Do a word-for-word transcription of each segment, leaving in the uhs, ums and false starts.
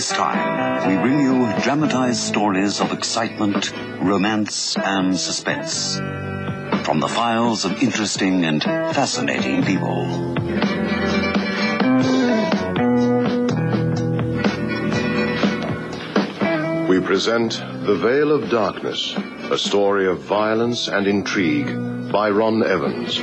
this time, we bring you dramatized stories of excitement, romance, and suspense from the files of interesting and fascinating people. We present The Veil of Darkness, a story of violence and intrigue by Ron Evans.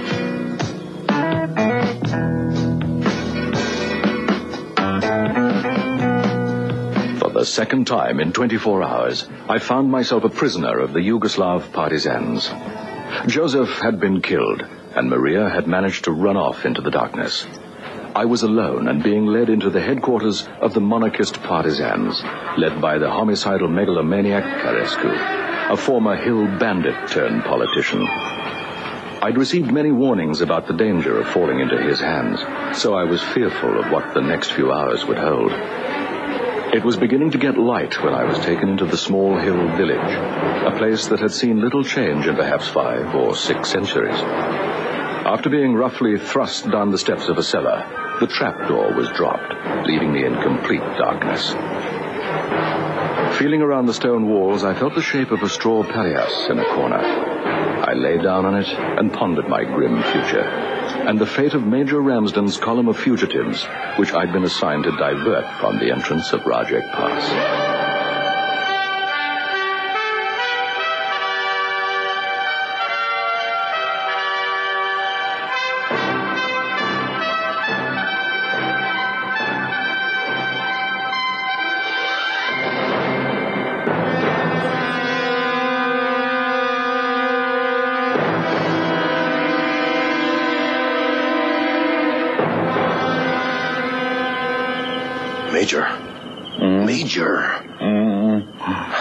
For the second time in twenty-four hours, I found myself a prisoner of the Yugoslav partisans. Joseph had been killed, and Maria had managed to run off into the darkness. I was alone and being led into the headquarters of the monarchist partisans, led by the homicidal megalomaniac Carescu, a former hill bandit-turned-politician. I'd received many warnings about the danger of falling into his hands, so I was fearful of what the next few hours would hold. It was beginning to get light when I was taken into the small hill village, a place that had seen little change in perhaps five or six centuries. After being roughly thrust down the steps of a cellar, the trapdoor was dropped, leaving me in complete darkness. Feeling around the stone walls, I felt the shape of a straw palliasse in a corner. I lay down on it and pondered my grim future, and the fate of Major Ramsden's column of fugitives, which I'd been assigned to divert from the entrance of Rajek Pass. Major. Mm. Major. Mm.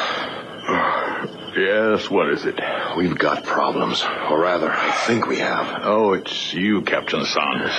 Yes, what is it? We've got problems. Or rather, I think we have. Oh, it's you, Captain Saunders.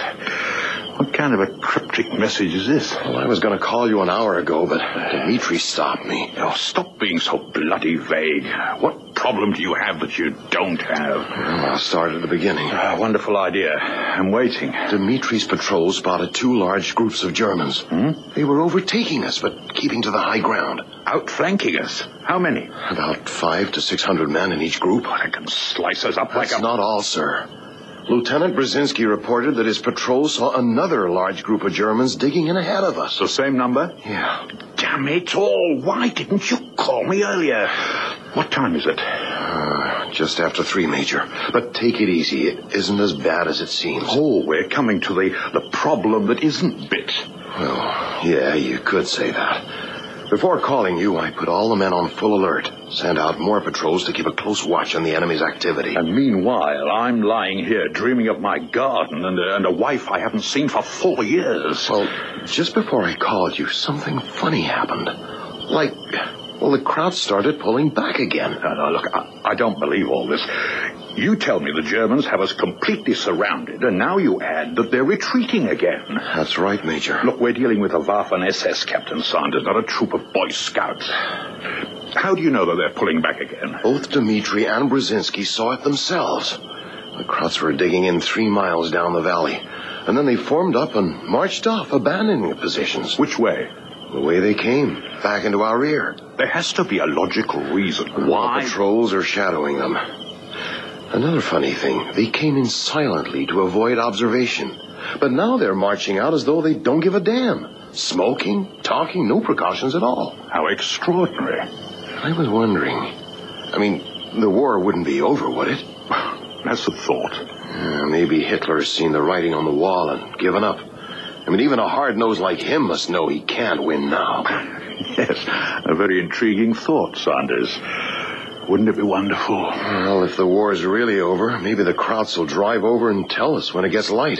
What kind of a cryptic message is this? Well, I was going to call you an hour ago, but Dimitri stopped me. Oh, stop being so bloody vague. What problem do you have that you don't have? Well, I'll start at the beginning. Uh, wonderful idea. I'm waiting. Dimitri's patrol spotted two large groups of Germans. Hmm? They were overtaking us, but keeping to the high ground. Outflanking us? How many? About five to six hundred men in each group. Oh, they can slice us up That's like a... not all, sir. Lieutenant Brzezinski reported that his patrol saw another large group of Germans digging in ahead of us. The same number? Yeah. Damn it all. Why didn't you call me earlier? What time is it? Uh, just after three, Major. But take it easy. It isn't as bad as it seems. Oh, we're coming to the, the problem that isn't bit. Well, yeah, you could say that. Before calling you, I put all the men on full alert, sent out more patrols to keep a close watch on the enemy's activity. And meanwhile, I'm lying here dreaming of my garden and a, and a wife I haven't seen for four years. Well, just before I called you, something funny happened. Like, well, the crowd started pulling back again. No, no, look, I, I don't believe all this. You tell me the Germans have us completely surrounded, and now you add that they're retreating again. That's right, Major. Look, we're dealing with a Waffen S S, Captain Saunders, not a troop of Boy Scouts. How do you know that they're pulling back again? Both Dimitri and Brzezinski saw it themselves. The Krauts were digging in three miles down the valley, and then they formed up and marched off, abandoning the positions. Which way? The way they came, back into our rear. There has to be a logical reason why... The patrols are shadowing them. Another funny thing, they came in silently to avoid observation. But now they're marching out as though they don't give a damn. Smoking, talking, no precautions at all. How extraordinary. I was wondering. I mean, the war wouldn't be over, would it? That's a thought. Uh, maybe Hitler's seen the writing on the wall and given up. I mean, even a hard-nosed like him must know he can't win now. Yes, a very intriguing thought, Saunders. Wouldn't it be wonderful? Well, if the war's really over, maybe the Krauts will drive over and tell us when it gets light.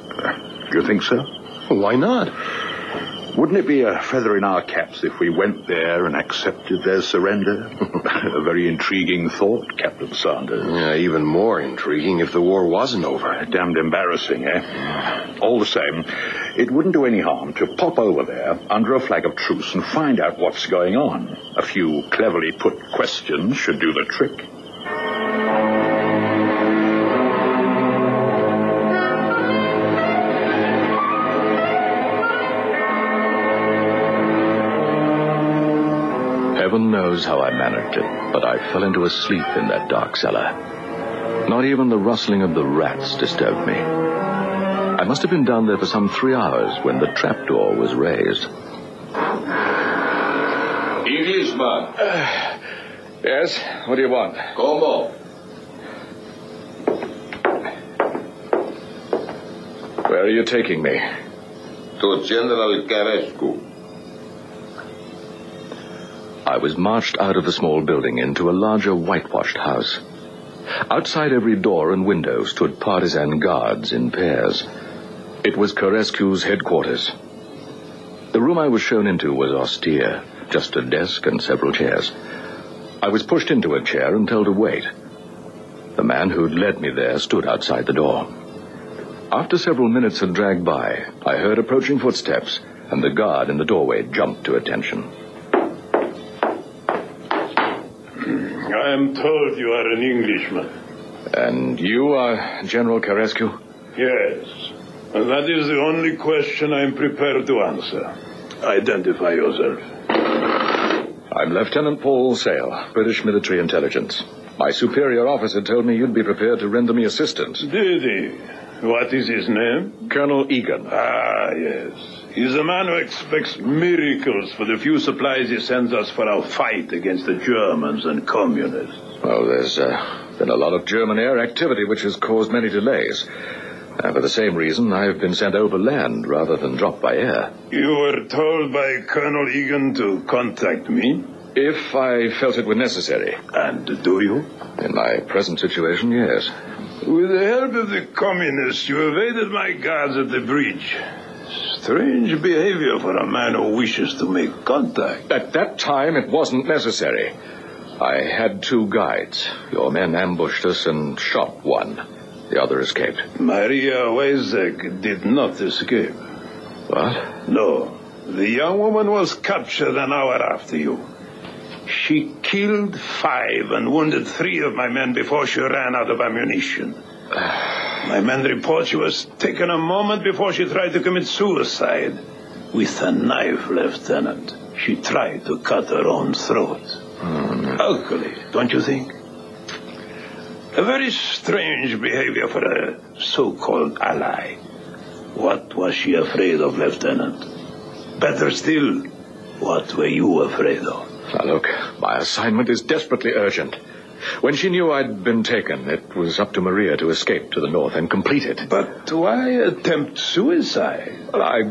Uh, do you think so? Well, why not? Wouldn't it be a feather in our caps if we went there and accepted their surrender? A very intriguing thought, Captain Saunders. Yeah, even more intriguing if the war wasn't over. Damned embarrassing, eh? All the same, it wouldn't do any harm to pop over there under a flag of truce and find out what's going on. A few cleverly put questions should do the trick. Heaven knows how I managed it, but I fell into a sleep in that dark cellar. Not even the rustling of the rats disturbed me. I must have been down there for some three hours when the trapdoor was raised. Englishman. Uh, yes? What do you want? Como? Where are you taking me? To General Carescu. I was marched out of the small building into a larger whitewashed house. Outside every door and window stood partisan guards in pairs. It was Carescu's headquarters. The room I was shown into was austere, just a desk and several chairs. I was pushed into a chair and told to wait. The man who'd led me there stood outside the door. After several minutes had dragged by, I heard approaching footsteps, and the guard in the doorway jumped to attention. I am told you are an Englishman. And you are General Carescu? Yes. And that is the only question I am prepared to answer. Identify yourself. I'm Lieutenant Paul Sale, British Military Intelligence. My superior officer told me you'd be prepared to render me assistance. Did he? What is his name? Colonel Egan. Ah, yes. He's a man who expects miracles for the few supplies he sends us for our fight against the Germans and communists. Well, there's uh, been a lot of German air activity which has caused many delays. And for the same reason, I've been sent over land rather than dropped by air. You were told by Colonel Egan to contact me? If I felt it were necessary. And do you? In my present situation, yes. With the help of the communists, you evaded my guards at the bridge. Strange behavior for a man who wishes to make contact. At that time, it wasn't necessary. I had two guides. Your men ambushed us and shot one. The other escaped. Maria Weizek did not escape. What? No. The young woman was captured an hour after you. She killed five and wounded three of my men before she ran out of ammunition. My men report she was taken a moment before she tried to commit suicide. With a knife, Lieutenant. She tried to cut her own throat. Oh, no. Ugly, don't you think? A very strange behavior for a so-called ally. What was she afraid of, Lieutenant? Better still, what were you afraid of? Now, look, my assignment is desperately urgent. When she knew I'd been taken, it was up to Maria to escape to the north and complete it. But why attempt suicide? Well, I...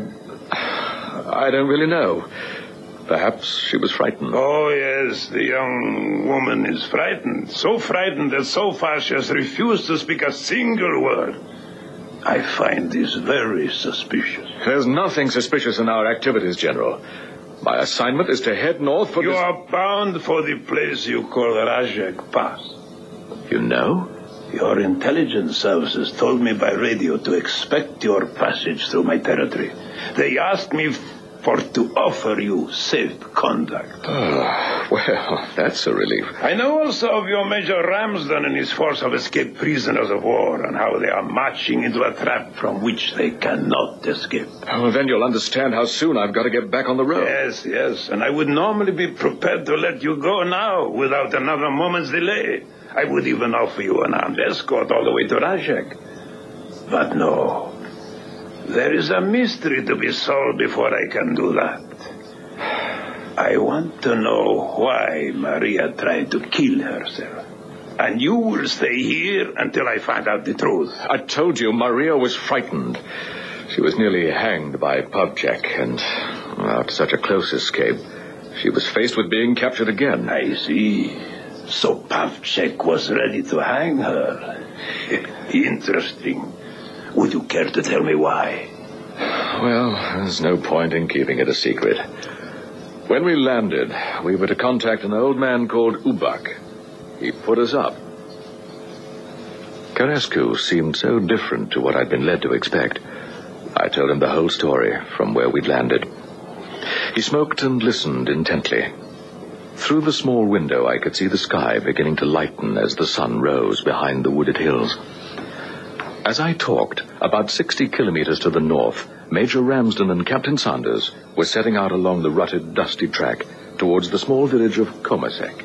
I don't really know. Perhaps she was frightened. Oh, yes, the young woman is frightened. So frightened that so far she has refused to speak a single word. I find this very suspicious. There's nothing suspicious in our activities, General. My assignment is to head north for... You this... are bound for the place you call Rajek Pass. You know? Your intelligence services told me by radio to expect your passage through my territory. They asked me for to offer you safe conduct. Oh, well, that's a relief. I know also of your Major Ramsden and his force of escaped prisoners of war and how they are marching into a trap from which they cannot escape. Oh, then you'll understand how soon I've got to get back on the road. Yes, yes, and I would normally be prepared to let you go now without another moment's delay. I would even offer you an armed escort all the way to Rajek. But no. There is a mystery to be solved before I can do that. I want to know why Maria tried to kill herself. And you will stay here until I find out the truth. I told you Maria was frightened. She was nearly hanged by Pavchek, and after such a close escape, she was faced with being captured again. I see. So Pavchek was ready to hang her. Interesting. Would you care to tell me why? Well, there's no point in keeping it a secret. When we landed, we were to contact an old man called Ubak. He put us up. Carescu seemed so different to what I'd been led to expect. I told him the whole story from where we'd landed. He smoked and listened intently. Through the small window, I could see the sky beginning to lighten as the sun rose behind the wooded hills. As I talked, about sixty kilometers to the north, Major Ramsden and Captain Sanders were setting out along the rutted, dusty track towards the small village of Komisek.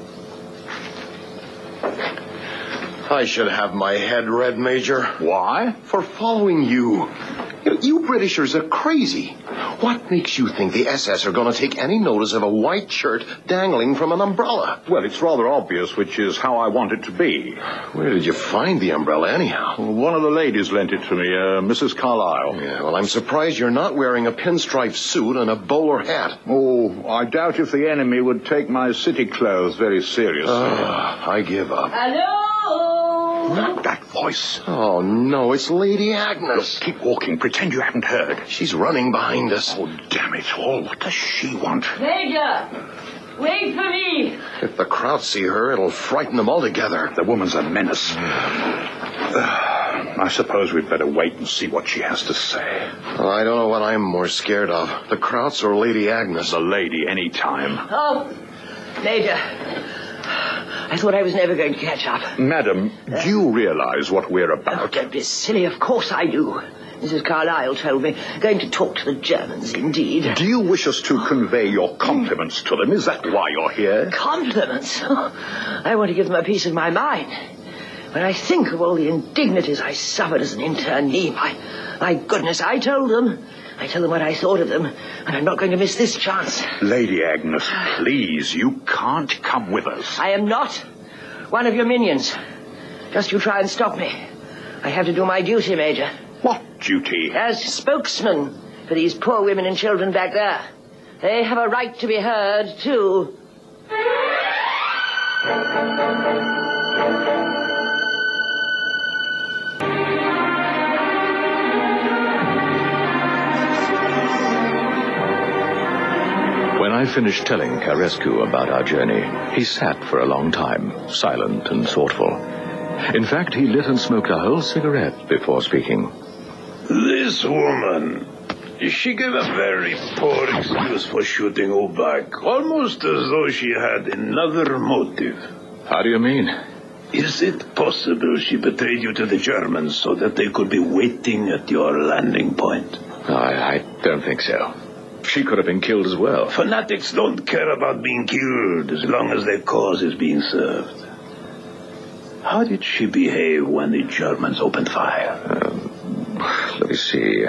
I should have my head read, Major. Why? For following you. You, you Britishers are crazy. What makes you think the S S are going to take any notice of a white shirt dangling from an umbrella? Well, it's rather obvious which is how I want it to be. Where did you find the umbrella, anyhow? One of the ladies lent it to me, uh, Missus Carlyle. Yeah, well, I'm surprised you're not wearing a pinstripe suit and a bowler hat. Oh, I doubt if the enemy would take my city clothes very seriously. Uh, I give up. Hello? That voice. Oh, no, it's Lady Agnes. Keep walking. Pretend you haven't heard. She's running behind us. Oh, damn it all. What does she want? Major, wait for me. If the crowd see her, it'll frighten them altogether. The woman's a menace. uh, I suppose we'd better wait and see what she has to say. Well, I don't know what I'm more scared of. The Krauts or Lady Agnes? The lady, any time. Oh, Major, I thought I was never going to catch up. Madam, uh, do you realize what we're about? Oh, don't be silly. Of course I do. Missus Carlyle told me. Going to talk to the Germans, indeed. Do you wish us to convey your compliments to them? Is that why you're here? Compliments? Oh, I want to give them a piece of my mind. When I think of all the indignities I suffered as an internee, my, my goodness, I told them. I tell them what I thought of them, and I'm not going to miss this chance. Lady Agnes, please, you can't come with us. I am not one of your minions. Just you try and stop me. I have to do my duty, Major. What duty? As spokesman for these poor women and children back there. They have a right to be heard, too. When I finished telling Carescu about our journey, he sat for a long time, silent and thoughtful. In fact, he lit and smoked a whole cigarette before speaking. This woman, she gave a very poor excuse for shooting Ubak, almost as though she had another motive. How do you mean? Is it possible she betrayed you to the Germans so that they could be waiting at your landing point? No, I, I don't think so. She could have been killed as well. Fanatics don't care about being killed as long as their cause is being served. How did she behave when the Germans opened fire? Um, let me see.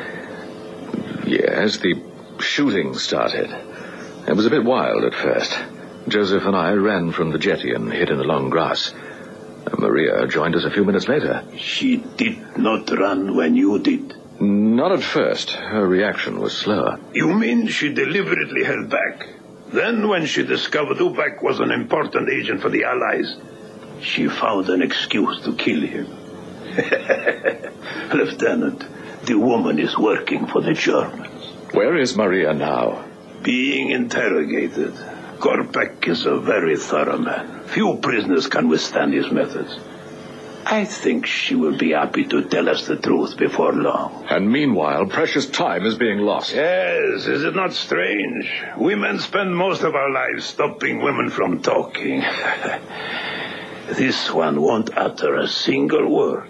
Yes, the shooting started. It was a bit wild at first. Joseph and I ran from the jetty and hid in the long grass. Maria joined us a few minutes later. She did not run when you did? Not at first. Her reaction was slower. You mean she deliberately held back? Then when she discovered Ubak was an important agent for the Allies, she found an excuse to kill him. Lieutenant, the woman is working for the Germans. Where is Maria now? Being interrogated. Korpak is a very thorough man. Few prisoners can withstand his methods. I think she will be happy to tell us the truth before long. And meanwhile, precious time is being lost. Yes, is it not strange? We men spend most of our lives stopping women from talking. This one won't utter a single word.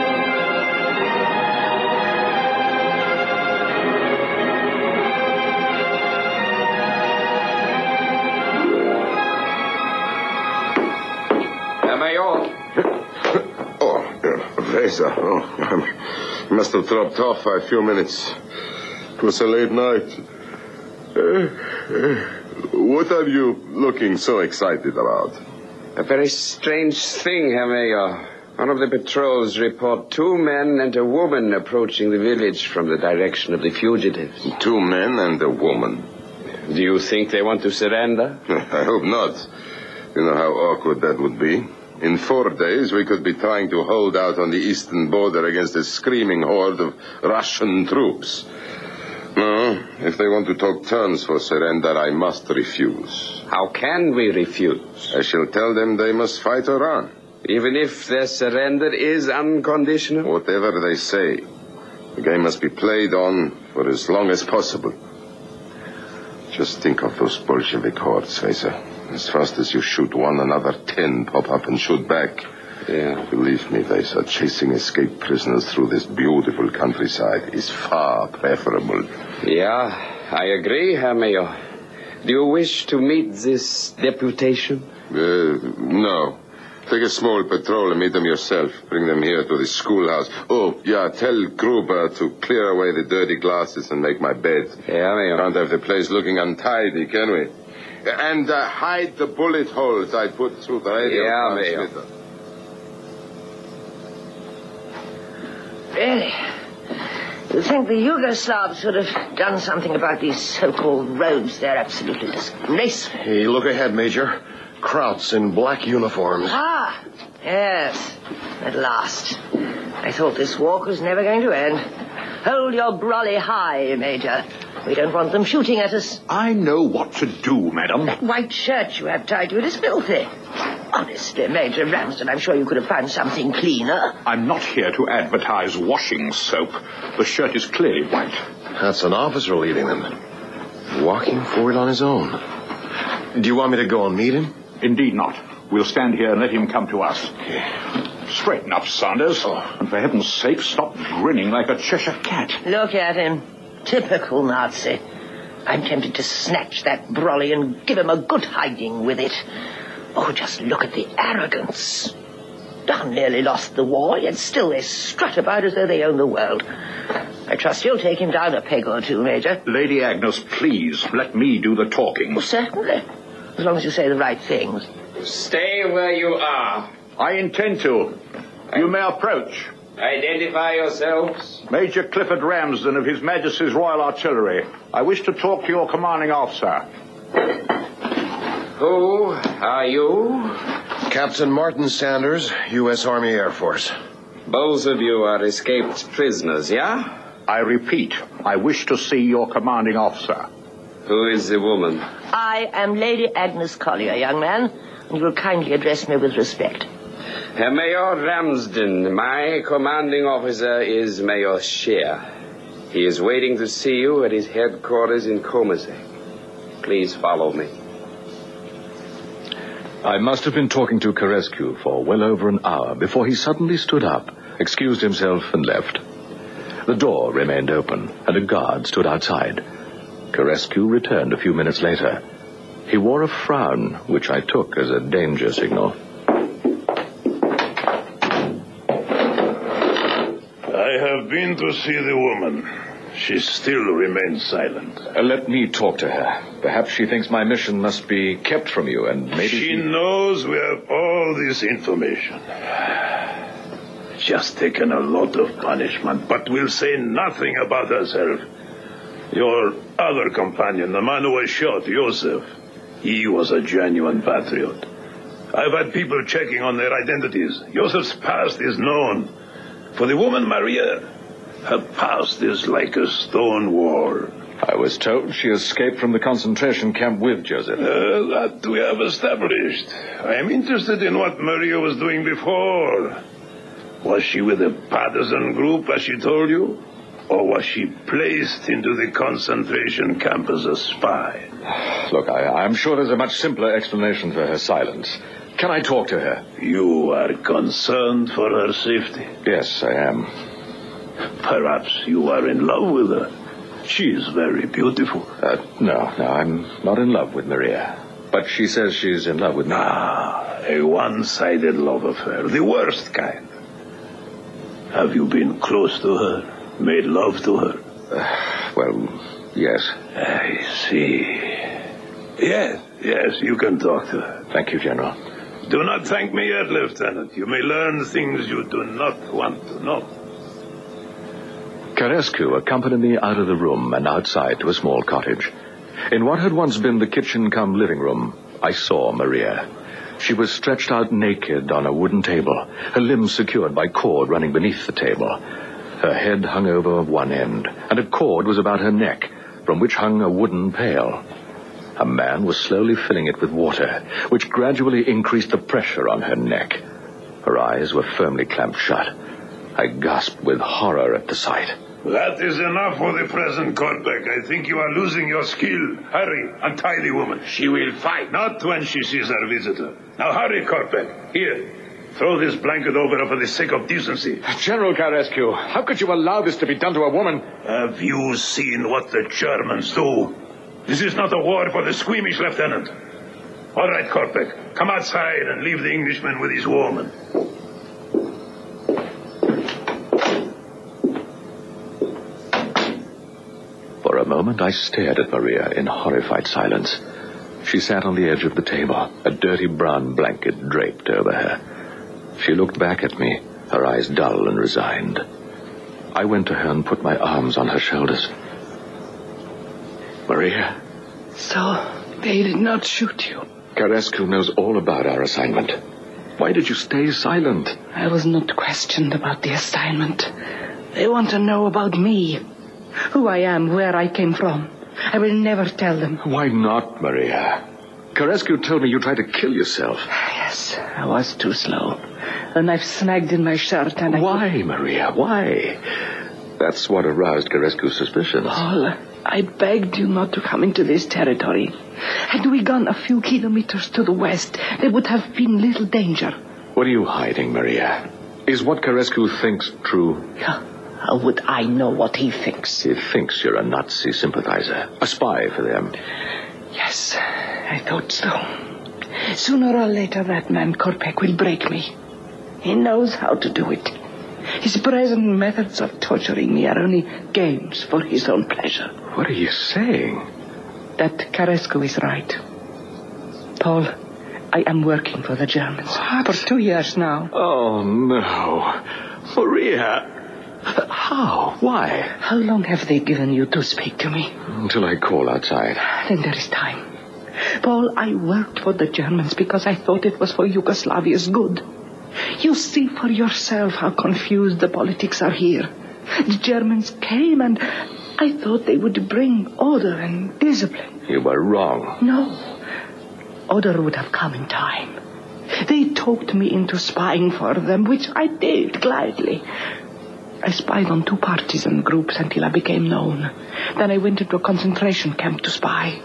Weser. Oh, I must have dropped off by a few minutes. It was a late night. Uh, uh, what are you looking so excited about? A very strange thing, Herr Mayor. One of the patrols report two men and a woman approaching the village from the direction of the fugitives. Two men and a woman. Do you think they want to surrender? I hope not. You know how awkward that would be. In four days, we could be trying to hold out on the eastern border against a screaming horde of Russian troops. No, if they want to talk terms for surrender, I must refuse. How can we refuse? I shall tell them they must fight or run. Even if their surrender is unconditional? Whatever they say, the game must be played on for as long as possible. Just think of those Bolshevik hordes, Weser. As fast as you shoot one, another ten pop up and shoot back. Yeah. Believe me, Weser, chasing escaped prisoners through this beautiful countryside is far preferable. Yeah, I agree, Herr Mayor. Do you wish to meet this deputation? Uh, no. Take a small patrol and meet them yourself. Bring them here to the schoolhouse. Oh, yeah, tell Gruber to clear away the dirty glasses and make my bed. Yeah, we Can't have the place looking untidy, can we? And uh, hide the bullet holes I put through the radio Yeah, transmitter. Really? You think the Yugoslavs would have done something about these so-called roads? They're absolutely disgraceful. Hey, look ahead, Major. Krauts in black uniforms. Ah, yes. At last. I thought this walk was never going to end. Hold your brolly high, Major. We don't want them shooting at us. I know what to do, madam. That white shirt you have tied to it is filthy. Honestly, Major Ramsden, I'm sure you could have found something cleaner. I'm not here to advertise washing soap. The shirt is clearly white. That's an officer leading them. Walking forward on his own. Do you want me to go and meet him? Indeed not. We'll stand here and let him come to us. Straighten up, Saunders. Oh. And for heaven's sake, stop grinning like a Cheshire cat. Look at him. Typical Nazi. I'm tempted to snatch that brolly and give him a good hiding with it. Oh, just look at the arrogance. Don nearly lost the war, yet still they strut about as though they own the world. I trust you'll take him down a peg or two, Major. Lady Agnes, please, let me do the talking. Well, certainly. As long as you say the right things. Stay where you are. I intend to. You may approach. Identify yourselves. Major Clifford Ramsden of His Majesty's Royal Artillery. I wish to talk to your commanding officer. Who are you? Captain Martin Sanders, U S Army Air Force. Both of you are escaped prisoners, yeah? I repeat, I wish to see your commanding officer. Who is the woman? I am Lady Agnes Collier, young man, and you will kindly address me with respect. Herr Mayor Ramsden, my commanding officer is Mayor Scheer. He is waiting to see you at his headquarters in Komazek. Please follow me. I must have been talking to Carescu for well over an hour before he suddenly stood up, excused himself, and left. The door remained open, and a guard stood outside. Carescu returned a few minutes later. He wore a frown, which I took as a danger signal. I have been to see the woman. She still remains silent. Uh, let me talk to her. Perhaps she thinks my mission must be kept from you, and maybe she... She knows we have all this information. Just taken a lot of punishment, but will say nothing about herself. Your other companion, the man who was shot, Joseph, he was a genuine patriot. I've had people checking on their identities. Joseph's past is known. For the woman, Maria, her past is like a stone wall. I was told she escaped from the concentration camp with Joseph. Uh, that we have established. I am interested in what Maria was doing before. Was she with a partisan group, as she told you? Or was she placed into the concentration camp as a spy? Look, I, I'm sure there's a much simpler explanation for her silence. Can I talk to her? You are concerned for her safety? Yes, I am. Perhaps you are in love with her. She is very beautiful. Uh, no, no, I'm not in love with Maria. But she says she's in love with me. Ah, a one-sided love affair. The worst kind. Have you been close to her? Made love to her? Uh, well, yes. I see. Yes, yes, you can talk to her. Thank you, General. Do not thank me yet, Lieutenant. You may learn things you do not want to know. Carescu accompanied me out of the room and outside to a small cottage. In what had once been the kitchen-cum living room, I saw Maria. She was stretched out naked on a wooden table, her limbs secured by cord running beneath the table. Her head hung over one end, and a cord was about her neck, from which hung a wooden pail. A man was slowly filling it with water, which gradually increased the pressure on her neck. Her eyes were firmly clamped shut. I gasped with horror at the sight. That is enough for the present, Korpek. I think you are losing your skill. Hurry, untie the woman. She will fight. Not when she sees her visitor. Now hurry, Korpek. Here, throw this blanket over her for the sake of decency. General Carescu, how could you allow this to be done to a woman? Have you seen what the Germans do? This is not a war for the squeamish, Lieutenant. All right, Korpek, come outside and leave the Englishman with his woman. For a moment, I stared at Maria in horrified silence. She sat on the edge of the table, a dirty brown blanket draped over her. She looked back at me, her eyes dull and resigned. I went to her and put my arms on her shoulders. Maria. So, they did not shoot you? Carescu knows all about our assignment. Why did you stay silent? I was not questioned about the assignment. They want to know about me. Who I am, where I came from. I will never tell them. Why not, Maria? Carescu told me you tried to kill yourself. Yes, I was too slow. A knife snagged in my shirt and I... Why, Maria, why? That's what aroused Carescu's suspicions. Paul, I begged you not to come into this territory. Had we gone a few kilometers to the west, there would have been little danger. What are you hiding, Maria? Is what Carescu thinks true? Yeah. How would I know what he thinks? He thinks you're a Nazi sympathizer, a spy for them. Yes, I thought so. Sooner or later, that man Korpek will break me. He knows how to do it. His present methods of torturing me are only games for his own pleasure. What are you saying? That Carescu is right. Paul, I am working for the Germans. What? For two years now. Oh, no. Maria... How? Why? How long have they given you to speak to me? Until I call outside. Then there is time. Paul, I worked for the Germans because I thought it was for Yugoslavia's good. You see for yourself how confused the politics are here. The Germans came and I thought they would bring order and discipline. You were wrong. No. Order would have come in time. They talked me into spying for them, which I did gladly. I spied on two partisan groups until I became known. Then I went into a concentration camp to spy.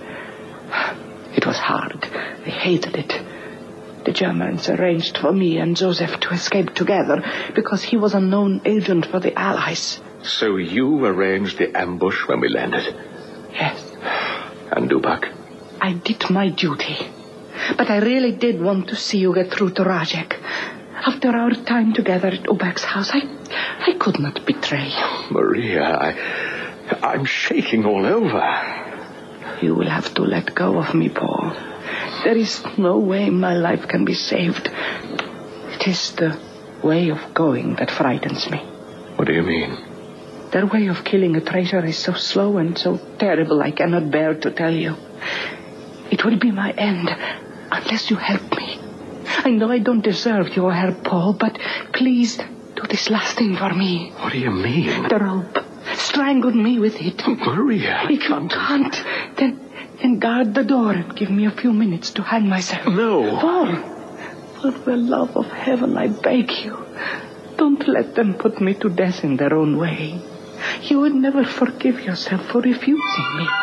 It was hard. They hated it. The Germans arranged for me and Joseph to escape together because he was a known agent for the Allies. So you arranged the ambush when we landed? Yes. And Dubak? I did my duty. But I really did want to see you get through to Rajek. After our time together at Ubak's house, I, I could not betray you. Maria, I, I'm shaking all over. You will have to let go of me, Paul. There is no way my life can be saved. It is the way of going that frightens me. What do you mean? Their way of killing a traitor is so slow and so terrible I cannot bear to tell you. It will be my end unless you help me. I know I don't deserve your help, Paul, but please do this last thing for me. What do you mean? The rope. Strangle me with it. Maria, if you can't, then, then guard the door and give me a few minutes to hang myself. No. Paul, for the love of heaven, I beg you, don't let them put me to death in their own way. You would never forgive yourself for refusing me.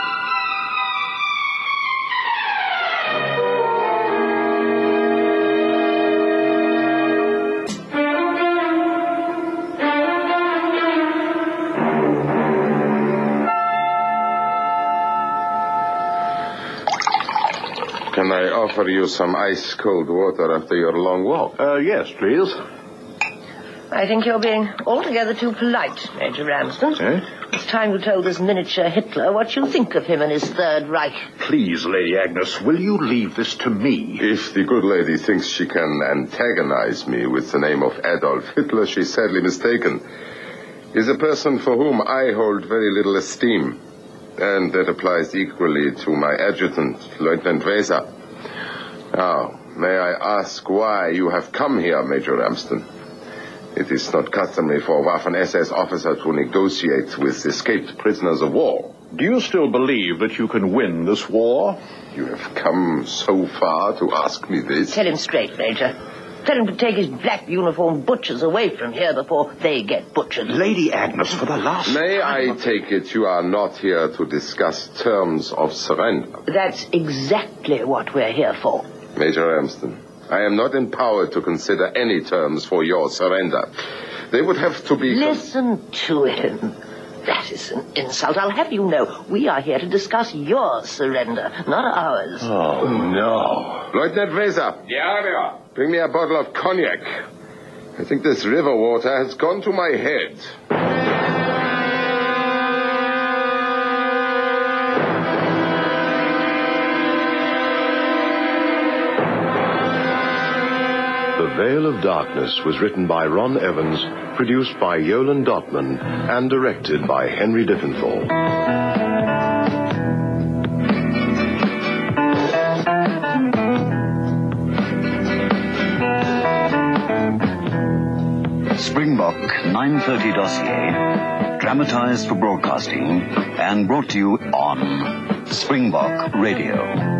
Can I offer you some ice-cold water after your long walk? Uh, yes, please. I think you're being altogether too polite, Major Ramsden. Eh? It's time you told this miniature Hitler what you think of him and his Third Reich. Please, Lady Agnes, will you leave this to me? If the good lady thinks she can antagonize me with the name of Adolf Hitler, she's sadly mistaken. He's a person for whom I hold very little esteem. And that applies equally to my adjutant, Lieutenant Weser. Now, may I ask why you have come here, Major Ramsden? It is not customary for a Waffen-S S officer to negotiate with escaped prisoners of war. Do you still believe that you can win this war? You have come so far to ask me this? Tell him straight, Major. Tell him to take his black uniformed butchers away from here before they get butchered. Lady Agnes, for the last May time... I take it you are not here to discuss terms of surrender? That's exactly what we're here for. Major Ramsden, I am not empowered to consider any terms for your surrender. They would have to be... Listen to him. That is an insult. I'll have you know we are here to discuss your surrender, not ours. Oh, no. Lieutenant Weser. Yeah, yeah. Bring me a bottle of cognac. I think this river water has gone to my head. The Veil of Darkness was written by Ron Evans, produced by Yolan Dotman, and directed by Henry Diffenthal. Springbok nine thirty dossier, dramatized for broadcasting and brought to you on Springbok Radio.